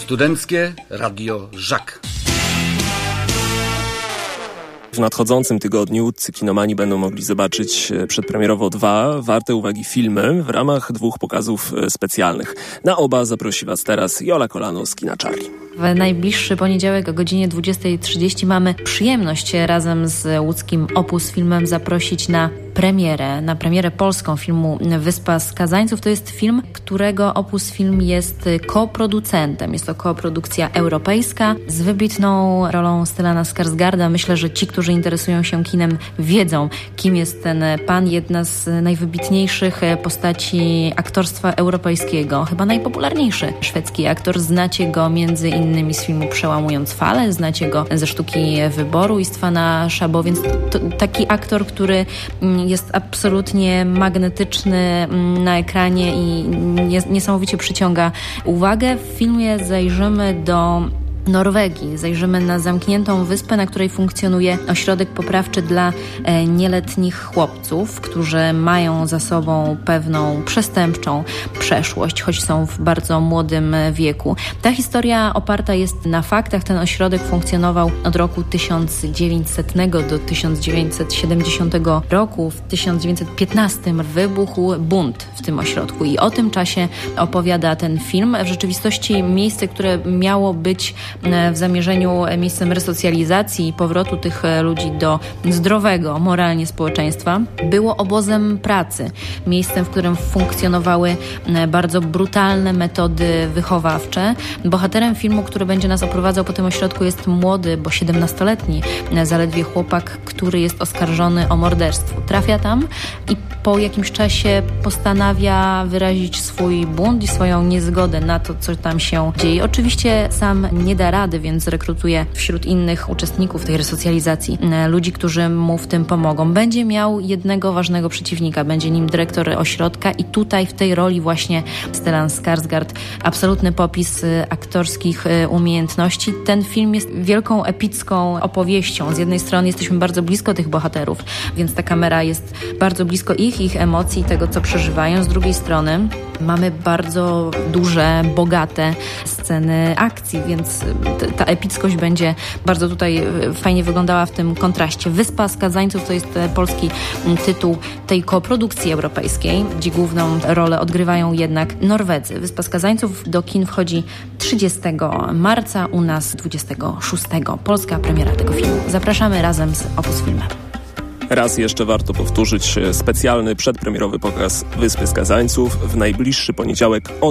Studenckie Radio Żak. W nadchodzącym tygodniu kinomani będą mogli zobaczyć przedpremierowo 2 warte uwagi filmy w ramach 2 pokazów specjalnych. Na oba zaprosi Was teraz Jola Kolano z Kina Charlie. W najbliższy poniedziałek o godzinie 20:30 mamy przyjemność razem z łódzkim Opus Filmem zaprosić na premierę polską filmu Wyspa Skazańców. To jest film, którego Opus Film jest koproducentem. Jest to koprodukcja europejska z wybitną rolą Stellana Skarsgarda. Myślę, że ci, którzy interesują się kinem, wiedzą, kim jest ten pan. Jedna z najwybitniejszych postaci aktorstwa europejskiego. Chyba najpopularniejszy szwedzki aktor. Znacie go między innymi z filmu Przełamując falę. Znacie go ze Sztuki wyboru Istwana Szabo. Więc to taki aktor, który jest absolutnie magnetyczny na ekranie i niesamowicie przyciąga uwagę. W filmie zajrzymy do Norwegii. Zajrzymy na zamkniętą wyspę, na której funkcjonuje ośrodek poprawczy dla nieletnich chłopców, którzy mają za sobą pewną przestępczą przeszłość, choć są w bardzo młodym wieku. Ta historia oparta jest na faktach. Ten ośrodek funkcjonował od roku 1900 do 1970 roku. W 1915 wybuchł bunt w tym ośrodku i o tym czasie opowiada ten film. W rzeczywistości miejsce, które miało być w zamierzeniu miejscem resocjalizacji i powrotu tych ludzi do zdrowego moralnie społeczeństwa, było obozem pracy. Miejscem, w którym funkcjonowały bardzo brutalne metody wychowawcze. Bohaterem filmu, który będzie nas oprowadzał po tym ośrodku, jest młody, bo 17-letni zaledwie chłopak, który jest oskarżony o morderstwo. Trafia tam i po jakimś czasie postanawia wyrazić swój bunt i swoją niezgodę na to, co tam się dzieje. Oczywiście sam nie da rady, więc rekrutuje wśród innych uczestników tej resocjalizacji ludzi, którzy mu w tym pomogą. Będzie miał jednego ważnego przeciwnika, będzie nim dyrektor ośrodka i tutaj w tej roli właśnie Stellan Skarsgård. Absolutny popis aktorskich umiejętności. Ten film jest wielką, epicką opowieścią. Z jednej strony jesteśmy bardzo blisko tych bohaterów, więc ta kamera jest bardzo blisko ich emocji, tego, co przeżywają. Z drugiej strony mamy bardzo duże, bogate sceny akcji, więc ta epickość będzie bardzo tutaj fajnie wyglądała w tym kontraście. Wyspa Skazańców to jest polski tytuł tej koprodukcji europejskiej, gdzie główną rolę odgrywają jednak Norwedzy. Wyspa Skazańców do kin wchodzi 30 marca, u nas 26. Polska premiera tego filmu. Zapraszamy razem z Opus Filmem. Raz jeszcze warto powtórzyć specjalny przedpremierowy pokaz Wyspy Skazańców w najbliższy poniedziałek o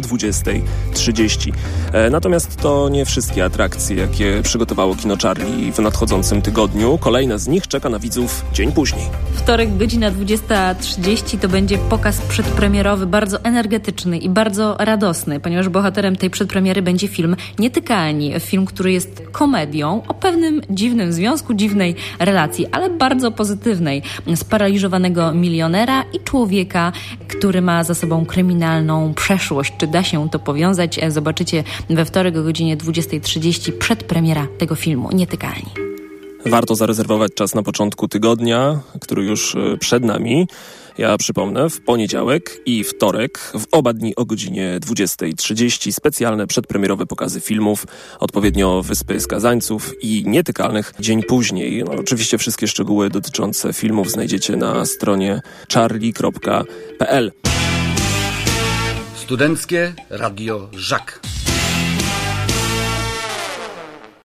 20:30. Natomiast to nie wszystkie atrakcje, jakie przygotowało Kino Charlie w nadchodzącym tygodniu. Kolejna z nich czeka na widzów dzień później. Wtorek, godzina 20:30 to będzie pokaz przedpremierowy, bardzo energetyczny i bardzo radosny, ponieważ bohaterem tej przedpremiery będzie film Nietykalni. Film, który jest komedią o pewnym dziwnym związku, dziwnej relacji, ale bardzo pozytywnej. Sparaliżowanego milionera i człowieka, który ma za sobą kryminalną przeszłość. Czy da się to powiązać? Zobaczycie we wtorek o godzinie 20:30 przedpremiera tego filmu Nietykalni. Warto zarezerwować czas na początku tygodnia, który już przed nami. Ja przypomnę, w poniedziałek i wtorek, w oba dni o godzinie 20:30 specjalne przedpremierowe pokazy filmów, odpowiednio Wyspy Skazańców i Nietykalnych dzień później. Oczywiście wszystkie szczegóły dotyczące filmów znajdziecie na stronie charlie.pl. Studenckie Radio Żak.